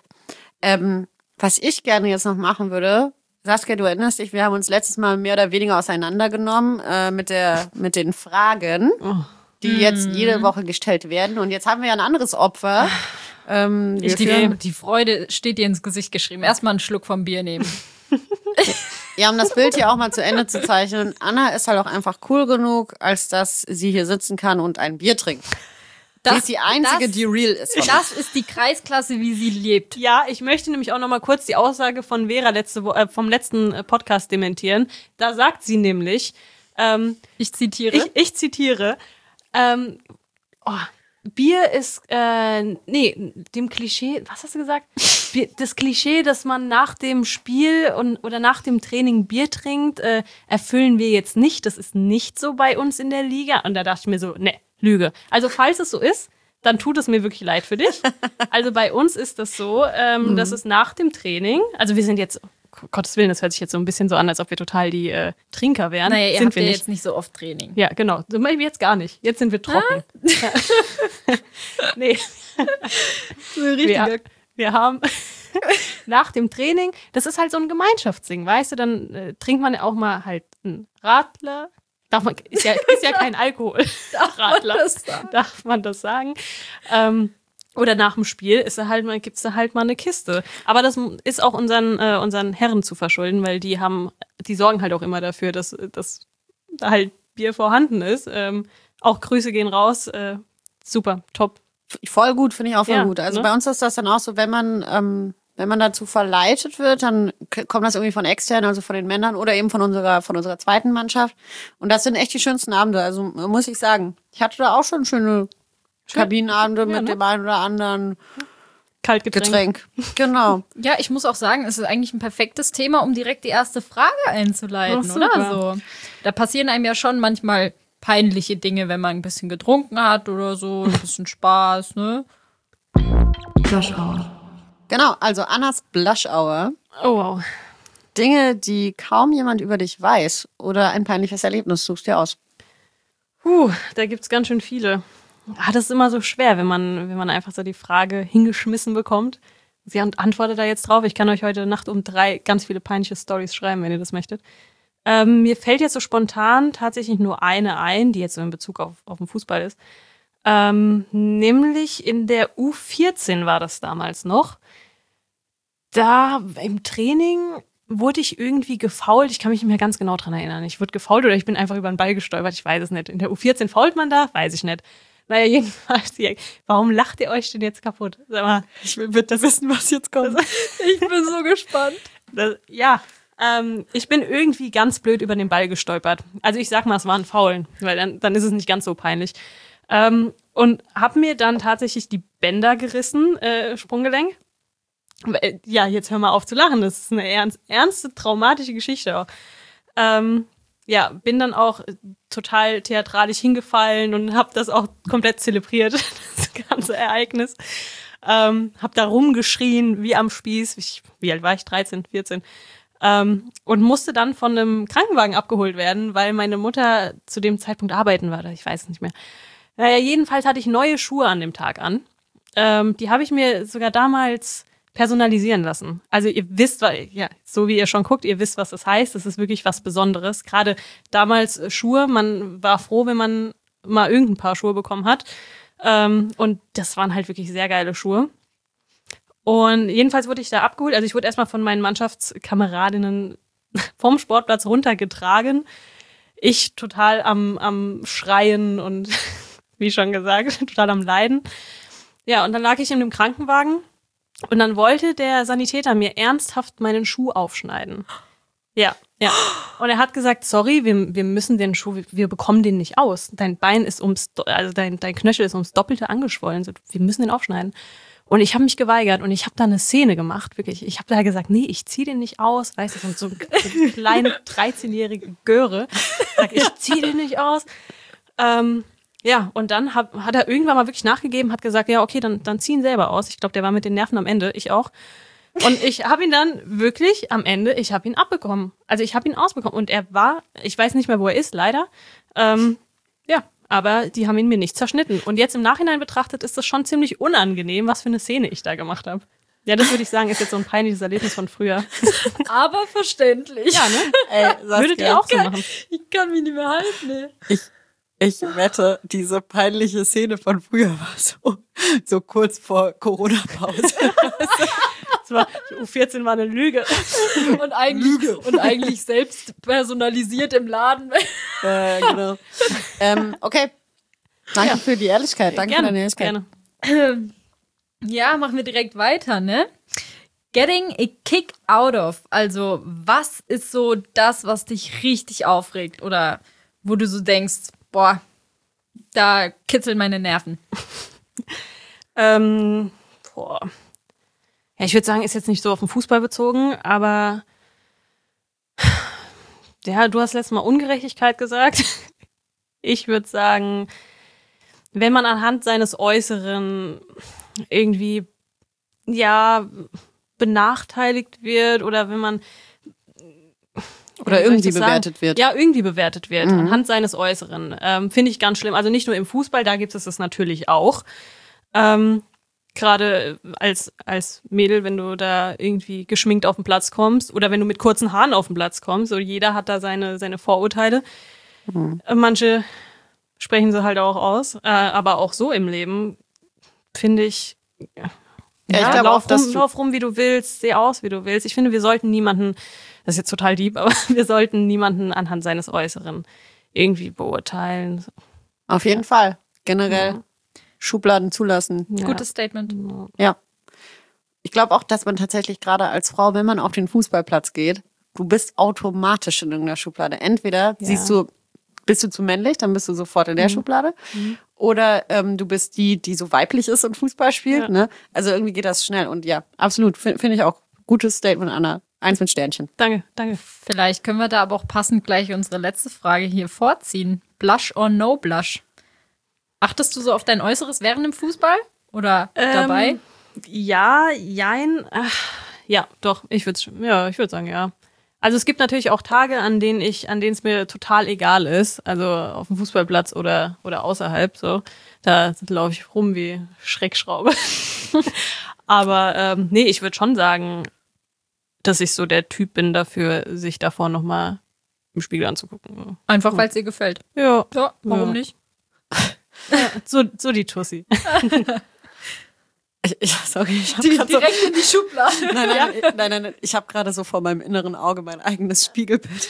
Was ich gerne jetzt noch machen würde, Saskia, du erinnerst dich, wir haben uns letztes Mal mehr oder weniger auseinandergenommen mit den Fragen, die jetzt jede Woche gestellt werden. Und jetzt haben wir ja ein anderes Opfer. Die Freude steht dir ins Gesicht geschrieben. Erstmal einen Schluck vom Bier nehmen. Ja, um das Bild hier auch mal zu Ende zu zeichnen. Anna ist halt auch einfach cool genug, als dass sie hier sitzen kann und ein Bier trinkt. Sie ist die Einzige, die real ist. Das ist die Kreisklasse, wie sie lebt. Ja, ich möchte nämlich auch noch mal kurz die Aussage von Vera vom letzten Podcast dementieren. Da sagt sie nämlich, Ich zitiere. ich zitiere, Bier ist, dem Klischee, was hast du gesagt? das Klischee, dass man nach dem Spiel oder nach dem Training Bier trinkt, erfüllen wir jetzt nicht. Das ist nicht so bei uns in der Liga. Und da dachte ich mir so, ne, Lüge. Also falls es so ist, dann tut es mir wirklich leid für dich. Also bei uns ist das so, dass es nach dem Training, also wir sind jetzt, Gottes Willen, das hört sich jetzt so ein bisschen so an, als ob wir total die Trinker wären. Naja, ihr sind habt wir ja nicht. jetzt nicht so oft Training. Ja, genau. So machen wir jetzt gar nicht. Jetzt sind wir trocken. Ja. Nee. Wir haben nach dem Training, das ist halt so ein Gemeinschaftsding, weißt du, dann trinkt man auch mal halt einen Radler. Ist ja kein Alkohol. Darf man das sagen? Oder nach dem Spiel gibt's da halt mal eine Kiste. Aber das ist auch unseren Herren zu verschulden, weil die sorgen halt auch immer dafür, dass da halt Bier vorhanden ist. Auch Grüße gehen raus. Super, top. Voll gut, finde ich auch voll Ja, gut. Also ne? bei uns ist das dann auch so, wenn man dazu verleitet wird, dann kommt das irgendwie von extern, also von den Männern oder eben von unserer zweiten Mannschaft. Und das sind echt die schönsten Abende. Also muss ich sagen, ich hatte da auch schon schöne Kabinenabende mit dem einen oder anderen Kaltgetränk. Genau. Ja, ich muss auch sagen, es ist eigentlich ein perfektes Thema, um direkt die erste Frage einzuleiten, Ach, oder? super. So. Da passieren einem ja schon manchmal peinliche Dinge, wenn man ein bisschen getrunken hat oder so, ein bisschen Spaß, ne? Blush Hour. Genau, also Annas Blush Hour. Oh, wow. Dinge, die kaum jemand über dich weiß oder ein peinliches Erlebnis, suchst dir aus. Da gibt's ganz schön viele. Das ist immer so schwer, wenn man einfach so die Frage hingeschmissen bekommt. Sie antwortet da jetzt drauf. Ich kann euch heute Nacht um 3 ganz viele peinliche Storys schreiben, wenn ihr das möchtet. Mir fällt jetzt so spontan tatsächlich nur eine ein, die jetzt so in Bezug auf den Fußball ist. Nämlich in der U14 war das damals noch. Da im Training wurde ich irgendwie gefoult. Ich kann mich nicht mehr ganz genau dran erinnern. Ich wurde gefoult oder ich bin einfach über den Ball gestolpert. Ich weiß es nicht. In der U14 fault man da? Weiß ich nicht. Naja, jedenfalls, warum lacht ihr euch denn jetzt kaputt? Sag mal, ich will bitte wissen, was jetzt kommt. Ich bin so gespannt. Ich bin irgendwie ganz blöd über den Ball gestolpert. Also ich sag mal, es war ein Foul, weil dann ist es nicht ganz so peinlich. Und hab mir dann tatsächlich die Bänder gerissen, Sprunggelenk. Ja, jetzt hör mal auf zu lachen. Das ist eine ernste, traumatische Geschichte auch. Bin dann auch total theatralisch hingefallen und hab das auch komplett zelebriert, das ganze Ereignis. Hab da rumgeschrien, wie am Spieß. Wie alt war ich? 13, 14. Und musste dann von einem Krankenwagen abgeholt werden, weil meine Mutter zu dem Zeitpunkt arbeiten war. Ich weiß es nicht mehr. Naja, jedenfalls hatte ich neue Schuhe an dem Tag an. Die habe ich mir sogar damals personalisieren lassen. Also ihr wisst, so wie ihr schon guckt, ihr wisst, was das heißt. Das ist wirklich was Besonderes. Gerade damals Schuhe, man war froh, wenn man mal irgendein Paar Schuhe bekommen hat. Und das waren halt wirklich sehr geile Schuhe. Und jedenfalls wurde ich da abgeholt. Also ich wurde erstmal von meinen Mannschaftskameradinnen vom Sportplatz runtergetragen. Ich total am Schreien und wie schon gesagt, total am Leiden. Ja, und dann lag ich in dem Krankenwagen und dann wollte der Sanitäter mir ernsthaft meinen Schuh aufschneiden. Ja. Und er hat gesagt, sorry, wir müssen den Schuh, wir bekommen den nicht aus. Dein Bein ist dein Knöchel ist ums Doppelte angeschwollen. Wir müssen den aufschneiden. Und ich habe mich geweigert und ich habe da eine Szene gemacht, wirklich. Ich habe da gesagt, nee, ich ziehe den nicht aus. Weißt du, so eine kleine 13-jährige Göre. Ich ziehe den nicht aus. Und dann hat er irgendwann mal wirklich nachgegeben, hat gesagt, ja, okay, dann zieh ihn selber aus. Ich glaube, der war mit den Nerven am Ende, ich auch. Und ich habe ihn dann wirklich am Ende, ich habe ihn abbekommen. Also ich habe ihn ausbekommen. Und er war, ich weiß nicht mehr, wo er ist, leider. Aber die haben ihn mir nicht zerschnitten. Und jetzt im Nachhinein betrachtet ist das schon ziemlich unangenehm, was für eine Szene ich da gemacht habe. Ja, das würde ich sagen, ist jetzt so ein peinliches Erlebnis von früher. Aber verständlich. Ja, ne? Ey, Würdet ihr auch so machen? Ich kann mich nicht mehr halten, ne? Ich wette, diese peinliche Szene von früher war so kurz vor Corona-Pause. U14 war eine Lüge. Und eigentlich selbst personalisiert im Laden. Genau. Okay. Danke für die Ehrlichkeit. Danke für deine Ehrlichkeit. Gerne. Ja, machen wir direkt weiter, ne? Getting a kick out of. Also, was ist so das, was dich richtig aufregt? Oder wo du so denkst, boah, da kitzeln meine Nerven. Ja, ich würde sagen, ist jetzt nicht so auf den Fußball bezogen, aber ja, du hast letztes Mal Ungerechtigkeit gesagt. Ich würde sagen, wenn man anhand seines Äußeren irgendwie, ja, benachteiligt wird oder wenn man Oder irgendwie bewertet wird. Ja, irgendwie bewertet wird, anhand seines Äußeren. Finde ich ganz schlimm. Also nicht nur im Fußball, da gibt es das natürlich auch. Gerade als Mädel, wenn du da irgendwie geschminkt auf den Platz kommst oder wenn du mit kurzen Haaren auf den Platz kommst, so jeder hat da seine Vorurteile. Manche sprechen sie halt auch aus, aber auch so im Leben finde ich, Ja, ich glaube auch, dass lauf rum, wie du willst, seh aus, wie du willst. Ich finde, wir sollten niemanden, das ist jetzt total deep, aber wir sollten niemanden anhand seines Äußeren irgendwie beurteilen. auf jeden Fall. Generell Schubladen zulassen. Ja. Gutes Statement. Ja. Ich glaube auch, dass man tatsächlich gerade als Frau, wenn man auf den Fußballplatz geht, du bist automatisch in irgendeiner Schublade. Entweder bist du zu männlich, dann bist du sofort in der Schublade. Oder du bist die so weiblich ist und Fußball spielt. Ja. Ne? Also irgendwie geht das schnell. Und ja, absolut. Finde ich auch. Gutes Statement, Anna. 1 mit Sternchen. Danke. Vielleicht können wir da aber auch passend gleich unsere letzte Frage hier vorziehen. Blush or no blush? Achtest du so auf dein Äußeres während dem Fußball? Oder dabei? Ja, jein. Ja, doch. Ich würde sagen, ja. Also es gibt natürlich auch Tage, an denen es mir total egal ist. Also auf dem Fußballplatz oder außerhalb. So, da laufe ich rum wie Schreckschraube. Aber nee, ich würde schon sagen, dass ich so der Typ bin dafür, sich davor nochmal im Spiegel anzugucken. Einfach, weil es dir gefällt. Ja, Ja, warum Ja. nicht? so die Tussi. Sorry, ich habe gerade so, Direkt in die Schublade. nein, ich habe gerade so vor meinem inneren Auge mein eigenes Spiegelbild.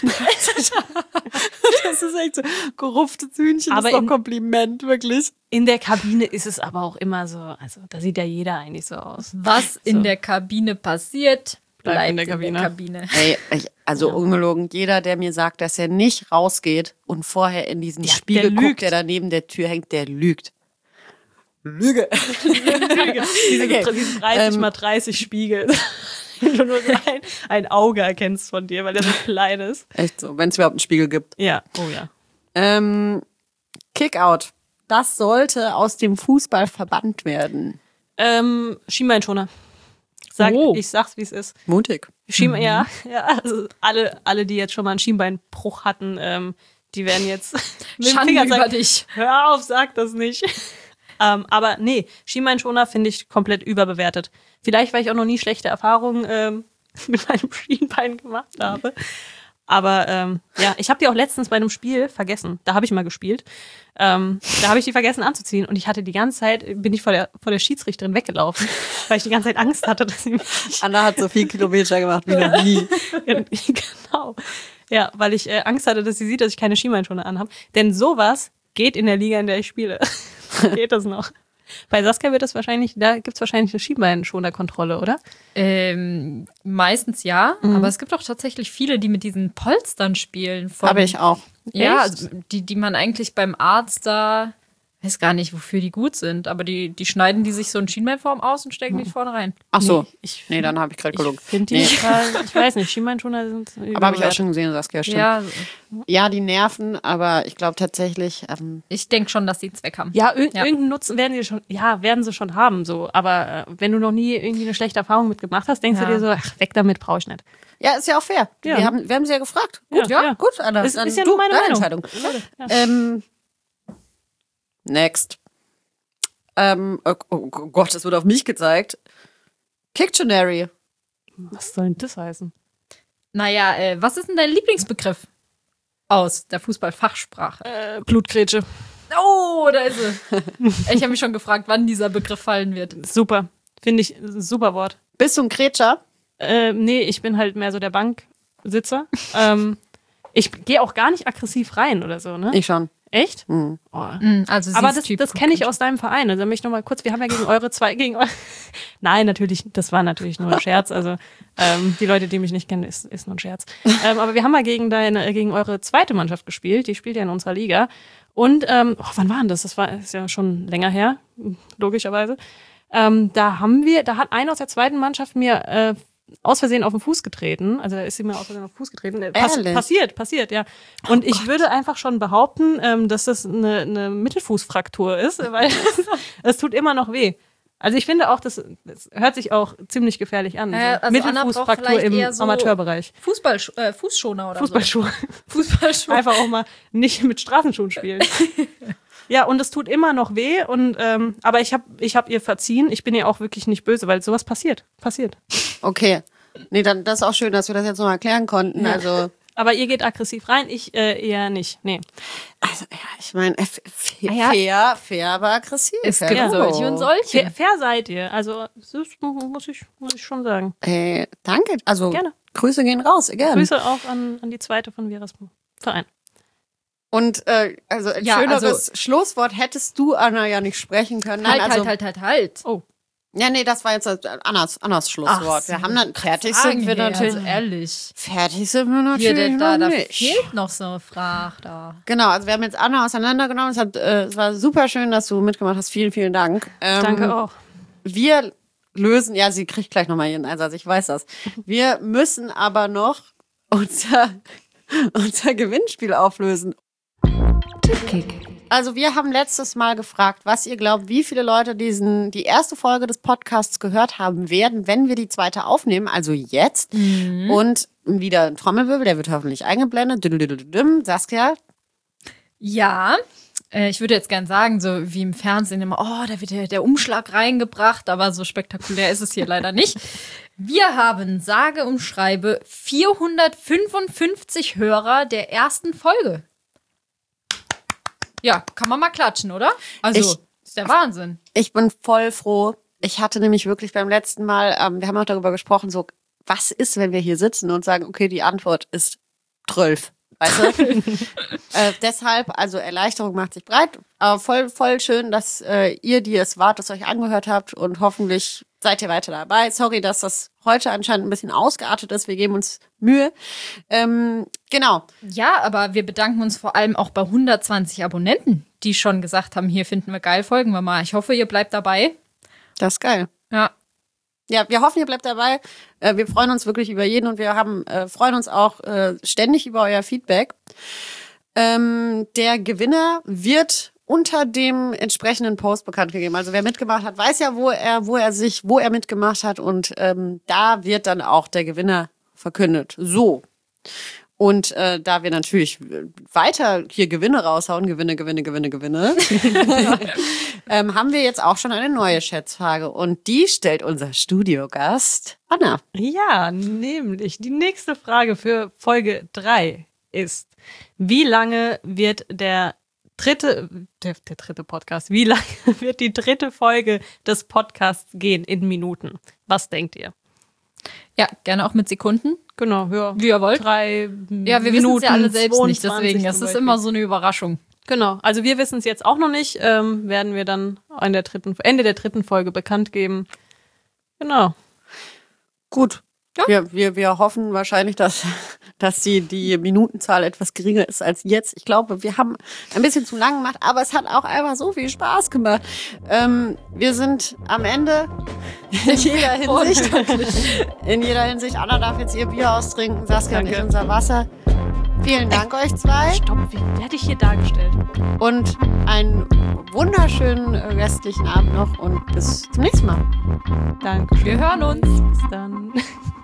Das ist echt so gerupftes Hühnchen, Aber das ist doch in- Kompliment, wirklich. In der Kabine ist es aber auch immer so, also da sieht ja jeder eigentlich so aus. Was in der Kabine passiert, bleibt in der Kabine. Ey, also ungelogen, jeder, der mir sagt, dass er nicht rausgeht und vorher in diesen Spiegel der guckt, lügt. der da neben der Tür hängt, der lügt. Lüge. Diese 30x30 Spiegel. Wenn du nur so ein Auge erkennst von dir, weil der so klein ist. Echt so, wenn es überhaupt einen Spiegel gibt. Ja, oh ja. Kickout. Das sollte aus dem Fußball verbannt werden. Schienbeinschoner. Ich sag's, wie es ist. Mutig. Ja, also alle, die jetzt schon mal einen Schienbeinbruch hatten, die werden jetzt mit dem Schande Finger über sagen, dich. hör auf, sag das nicht. Aber nee, Schienbeinschoner finde ich komplett überbewertet. Vielleicht, weil ich auch noch nie schlechte Erfahrungen mit meinem Schienbein gemacht habe. Aber ja, ich habe die auch letztens bei einem Spiel vergessen. Da habe ich mal gespielt. Da habe ich die vergessen anzuziehen und ich hatte die ganze Zeit, bin ich vor der Schiedsrichterin weggelaufen, weil ich die ganze Zeit Angst hatte, dass sie mich Anna hat so viel Kilometer gemacht wie noch nie. genau. Ja, weil ich Angst hatte, dass sie sieht, dass ich keine Schienbeinschoner anhabe. Denn sowas geht in der Liga, in der ich spiele. Geht das noch? Bei Saskia gibt's wahrscheinlich eine Schienbeinschoner-Kontrolle, oder? Meistens ja, aber es gibt auch tatsächlich viele, die mit diesen Polstern spielen. Habe ich auch. Ja, Echt? also die man eigentlich beim Arzt da, weiß gar nicht, wofür die gut sind, aber die schneiden die sich so in Schienbeinform aus und stecken die vorne rein. Ach so. ich Nee, dann habe ich gerade gelogen. finde die total, ich weiß nicht, Schienbeinschoner sind Aber habe ich auch schon gesehen, Saskia, stimmt. Ja, Ja, die nerven, aber ich glaube tatsächlich, ich denke schon, dass die einen Zweck haben. Ja, irgendeinen Nutzen werden sie schon haben, so. Aber wenn du noch nie irgendwie eine schlechte Erfahrung mitgemacht hast, denkst du dir so, ach, weg damit, brauche ich nicht. ja, ist ja auch fair. Ja. Wir haben sie ja gefragt. Gut, Ja, ja. gut, Anna. Ist Dann ja du, nur meine deine Meinung. Entscheidung. Next. Oh Gott, es wird auf mich gezeigt. Kictionary. Was soll denn das heißen? Naja, was ist denn dein Lieblingsbegriff aus der Fußballfachsprache? Blutgrätsche. Oh, da ist sie. Ich habe mich schon gefragt, wann dieser Begriff fallen wird. Super. Finde ich ein super Wort. Bist du ein Kretscher? Nee, ich bin halt mehr so der Banksitzer. Ich gehe auch gar nicht aggressiv rein oder so, ne? Ich schon. Echt? Mhm. Oh. Also sie Aber ist Typ das kenne ich aus deinem Verein. Also möchte ich noch mal kurz, wir haben ja Nein, natürlich, das war natürlich nur ein Scherz. Also die Leute, die mich nicht kennen, ist nur ein Scherz. Aber wir haben mal gegen eure zweite Mannschaft gespielt. Die spielt ja in unserer Liga. Und wann war denn das? Das ist ja schon länger her, logischerweise. Da hat einer aus der zweiten Mannschaft mir aus Versehen auf den Fuß getreten. Also da ist sie mir aus Versehen auf den Fuß getreten. Passiert, ja. Und ich würde einfach schon behaupten, dass das eine Mittelfußfraktur ist, weil es tut immer noch weh. Also ich finde auch, das hört sich auch ziemlich gefährlich an. Also Mittelfußfraktur im so Amateurbereich. Fußschoner oder Fußballschuhe. Fußballschuhe. Einfach auch mal nicht mit Straßenschuhen spielen. Ja, und es tut immer noch weh. Und aber ich hab ihr verziehen. Ich bin ihr auch wirklich nicht böse, weil sowas passiert. Okay. Nee, dann das ist auch schön, dass wir das jetzt noch erklären konnten. Ja. Also, aber ihr geht aggressiv rein, ich eher nicht. Nee. also ja, ich meine, fair, aber aggressiv. Es gibt Ja. solche und solche. Fair seid ihr. Also das muss ich schon sagen. Hey, danke. Also Gerne. Grüße gehen raus, gerne. Grüße auch an die zweite von Veras Verein. Und also ein Ja, schöneres also- Schlusswort hättest du, Anna, ja nicht sprechen können. Nein, Halt. Oh. Ja, nee, das war jetzt Annas Schlusswort. Wir haben dann fertig sind wir natürlich. Also ehrlich. Fertig sind wir natürlich Hier, noch da nicht. fehlt noch so eine Frage da. Genau, also wir haben jetzt Anna auseinandergenommen. Es war super schön, dass du mitgemacht hast. Vielen, vielen Dank. Danke auch. Wir lösen, ja, sie kriegt gleich nochmal ihren Einsatz, ich weiß das. Wir müssen aber noch unser Gewinnspiel auflösen. Tippkick. Also wir haben letztes Mal gefragt, was ihr glaubt, wie viele Leute die erste Folge des Podcasts gehört haben werden, wenn wir die zweite aufnehmen, also jetzt. Und wieder ein Trommelwirbel, der wird hoffentlich eingeblendet. Saskia? Ja, ich würde jetzt gern sagen, so wie im Fernsehen immer, da wird der Umschlag reingebracht, aber so spektakulär ist es hier leider nicht. Wir haben sage und schreibe 455 Hörer der ersten Folge. Ja, kann man mal klatschen, oder? Also, ist der Wahnsinn. Ich bin voll froh. Ich hatte nämlich wirklich beim letzten Mal, wir haben auch darüber gesprochen, so, was ist, wenn wir hier sitzen und sagen, okay, die Antwort ist 12. Weißt du? Deshalb, also Erleichterung macht sich breit. Aber voll schön, dass ihr, die es wart, es euch angehört habt und hoffentlich seid ihr weiter dabei. Sorry, dass das heute anscheinend ein bisschen ausgeartet ist. Wir geben uns Mühe. Genau. Ja, aber wir bedanken uns vor allem auch bei 120 Abonnenten, die schon gesagt haben, hier finden wir geil, folgen wir mal. Ich hoffe, ihr bleibt dabei. Das ist geil. Ja. Ja, wir hoffen, ihr bleibt dabei. Wir freuen uns wirklich über jeden und wir freuen uns auch ständig über euer Feedback. Der Gewinner wird unter dem entsprechenden Post bekannt gegeben. Also wer mitgemacht hat, weiß ja, wo er mitgemacht hat und da wird dann auch der Gewinner verkündet. So. Und da wir natürlich weiter hier Gewinne raushauen, Gewinne, haben wir jetzt auch schon eine neue Schätzfrage. Und die stellt unser Studiogast Anna. Ja, nämlich die nächste Frage für Folge 3 ist, wie lange wird der dritte Podcast, wie lange wird die dritte Folge des Podcasts gehen in Minuten? Was denkt ihr? Ja, gerne auch mit Sekunden. Genau, ja. Wie ihr wollt. 3 Ja, wir wissen es ja alle selbst nicht, deswegen es ist immer so eine Überraschung. Genau, also wir wissen es jetzt auch noch nicht, werden wir dann Ende der dritten Folge bekannt geben. Genau. Gut. Ja. Wir hoffen wahrscheinlich, dass die Minutenzahl etwas geringer ist als jetzt. Ich glaube, wir haben ein bisschen zu lang gemacht, aber es hat auch einfach so viel Spaß gemacht. Wir sind am Ende in jeder Hinsicht. Anna darf jetzt ihr Bier austrinken, Saskia und ich unser Wasser. Vielen Dank euch zwei. Stopp, wie werde ich hier dargestellt? Und einen wunderschönen restlichen Abend noch und bis zum nächsten Mal. Danke. Wir hören uns. Bis dann.